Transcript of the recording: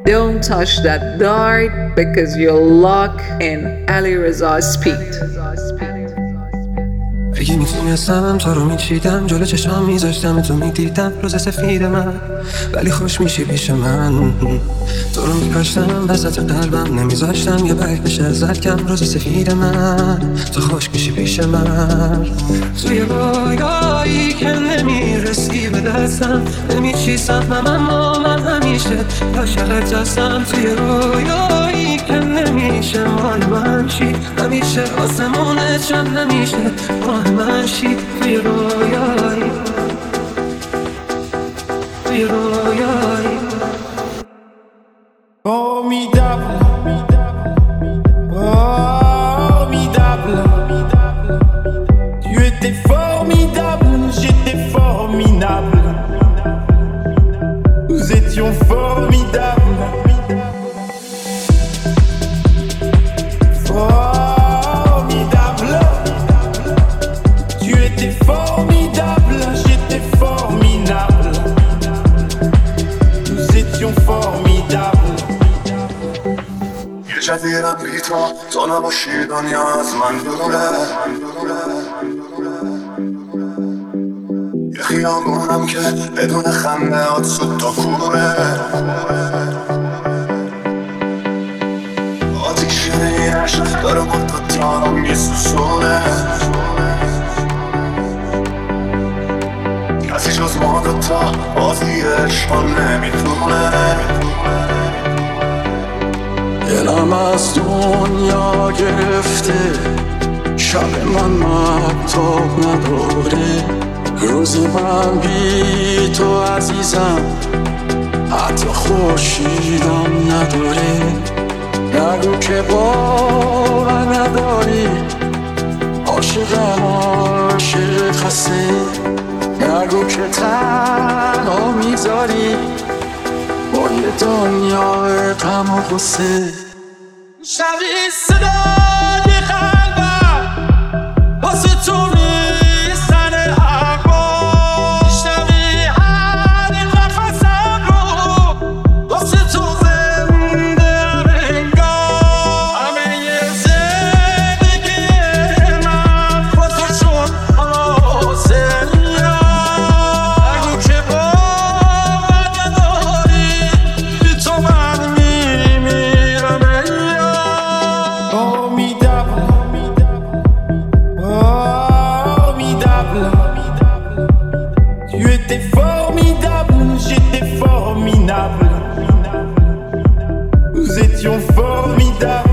Don't touch that dart because you'll lock in Alireza Speed. اگه میتونستم تو رو میچیدم، جلو چشام میذاشتم تو میدیدم روز سفید من، ولی خوش میشی پیش من. تو رو میکاشتم وسط قلبم، نمیذاشتم یه برگ بشه زرکم روز سفید من. تو خوش میشی پیش من، توی رویایی که نمیرسی به دستم، نمیچیستم اما من همیشه عاشقت هستم. توی رویایی که نمیشه مال من شی، همیشه آسمون چند نمیشه مال من شی. توی رویایی، توی رویایی Formidable, formidable. Tu étais formidable, j'étais formidable. Nous étions formidables. Formidable. Tu étais formidable, j'étais formidable. Nous étions formidables. یه جدیرم بی تو نباشی دنیا از من دوره. یه خیابونم که بدون خنده هات سود تا کوره. آتیش عشق داره مدت‌ها میسوزونه. کسی جز ما دوتا بازی عشق نمیتونه. دلم از دنیا گرفته، شب من مهتاب نداره. روز من بی تو عزیزم، حتی خورشیدم نداره. نگو که باور نداری، عاشقم عاشق خسته. نگو که تنها میذاری با یه دنیا غم و غصه. شبیه صدای قلبم واسه تو میزنه اقوام. شبیه هر نفسم رو واسه تو زنده انگار. همه یه زندگی من واسه شد آسیا. نگو که باور نداری، بی تو من میمیرم ایا. Formidable, formidable. Tu étais formidable, j'étais formidable. Nous étions formidables.